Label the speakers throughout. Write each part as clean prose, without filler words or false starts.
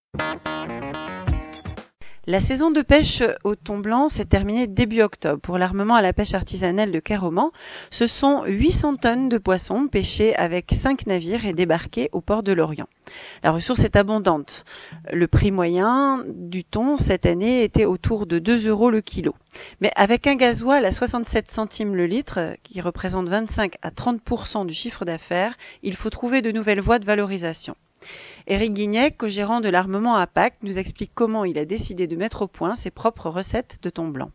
Speaker 1: La saison de pêche au thon blanc s'est terminée début octobre. Pour l'armement à la pêche artisanale de Ker-Roman, ce sont 800 tonnes de poissons pêchés avec 5 navires et débarqués au port de Lorient. La ressource est abondante. Le prix moyen du thon cette année était autour de 2 € le kilo. Mais avec un gasoil à 67 centimes le litre, qui représente 25 à 30% du chiffre d'affaires, il faut trouver de nouvelles voies de valorisation. Éric Guignac, co-gérant de l'armement à Pâques, nous explique comment il a décidé de mettre au point ses propres recettes de thon blanc.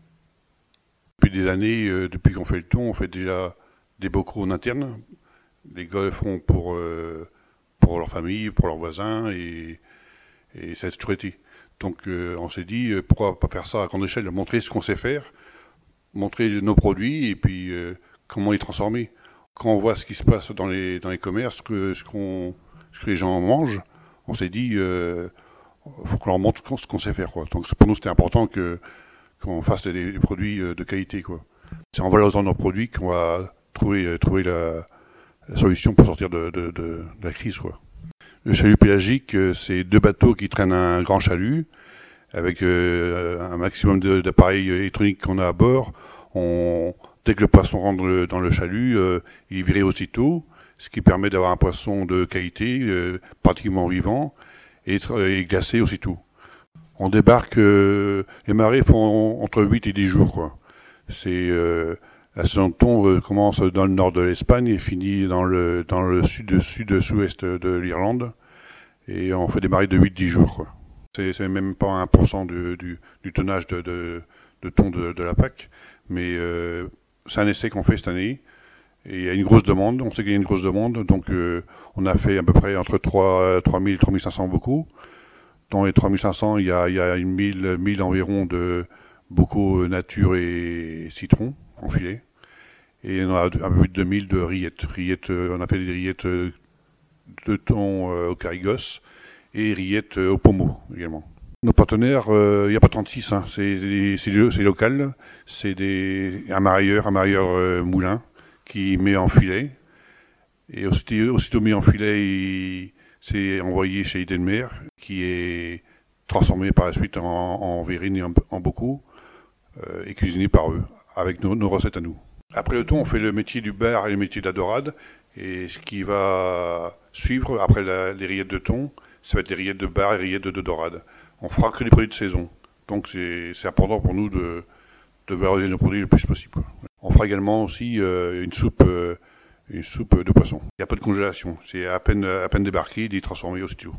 Speaker 2: Depuis des années, depuis qu'on fait le thon, on fait déjà des bocaux en interne. Les gars le font pour leur famille, pour leurs voisins, et ça a toujours été. Donc on s'est dit, pourquoi pas faire ça à grande échelle, montrer ce qu'on sait faire, montrer nos produits, et puis comment les transformer. Quand on voit ce qui se passe dans les commerces, ce que les gens mangent, on s'est dit, faut qu'on leur montre ce qu'on sait faire, quoi. Donc pour nous, c'était important qu'on fasse des produits de qualité, quoi. C'est en valorisant nos produits qu'on va trouver la solution pour sortir de la crise, quoi. Le chalut pélagique, c'est 2 bateaux qui traînent un grand chalut avec un maximum d'appareils électroniques qu'on a à bord. Dès que le poisson rentre dans le chalut, il est viré aussitôt, ce qui permet d'avoir un poisson de qualité, pratiquement vivant, et glacé aussitôt. On débarque, les marées font entre 8 et 10 jours, quoi. La saison de thon commence dans le nord de l'Espagne et finit dans le sud-ouest de l'Irlande, et on fait des marées de 8-10 jours, quoi. C'est même pas 1% du tonnage de thon de la PAC, mais c'est un essai qu'on fait cette année. Et il y a une grosse demande, on sait qu'il y a une grosse demande, donc on a fait à peu près entre 3000 et 3500 bocaux. Dans les 3500, il y a 1000 environ de bocaux nature et citron en filet. Et on a un peu plus de 2000 de rillettes. On a fait des rillettes de thon au carigos et rillettes au pommeau également. Nos partenaires, il n'y a pas 36, hein, c'est local, c'est un marailleur moulin qui met en filet, et aussitôt mis en filet, c'est envoyé chez Edenmer, qui est transformé par la suite en verrine et en bocaux, et cuisiné par eux, avec nos recettes à nous. Après le thon, on fait le métier du bar et le métier de la dorade, et ce qui va suivre après les rillettes de thon, ça va être les rillettes de bar et les rillettes de dorade. On fera que des produits de saison, donc c'est important pour nous de valoriser nos produits le plus possible. On fera également aussi une soupe de poisson. Il n'y a pas de congélation, c'est à peine débarqué, d'y transformer aussitôt.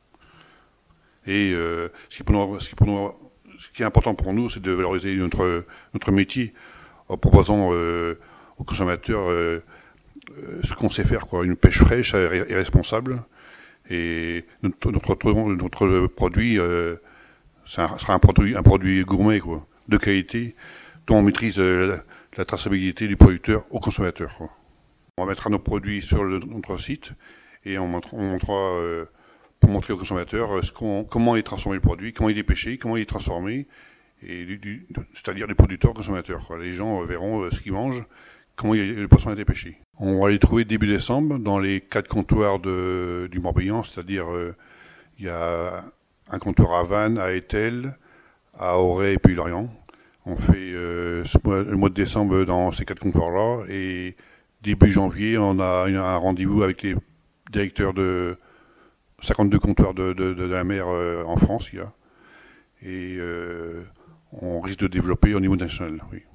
Speaker 2: Et ce qui est important pour nous, c'est de valoriser notre métier en proposant aux consommateurs ce qu'on sait faire, quoi. Une pêche fraîche et responsable. Et notre produit sera un produit gourmet, quoi, de qualité, dont on maîtrise la traçabilité du producteur au consommateur, quoi. On mettra nos produits sur notre site et on montrera pour montrer aux consommateurs comment est transformé le produit, comment il est pêché, comment il est transformé, c'est-à-dire du producteur au consommateur, quoi. Les gens verront ce qu'ils mangent, comment le poisson a été pêché. On va les trouver début décembre dans les 4 comptoirs du Morbihan, c'est-à-dire il y a un comptoir à Vannes, à Étel, à Auray et puis Lorient. On fait le mois de décembre dans ces 4 comptoirs-là, et début janvier, on a un rendez-vous avec les directeurs de 52 comptoirs de la mer en France, et on risque de développer au niveau national, oui.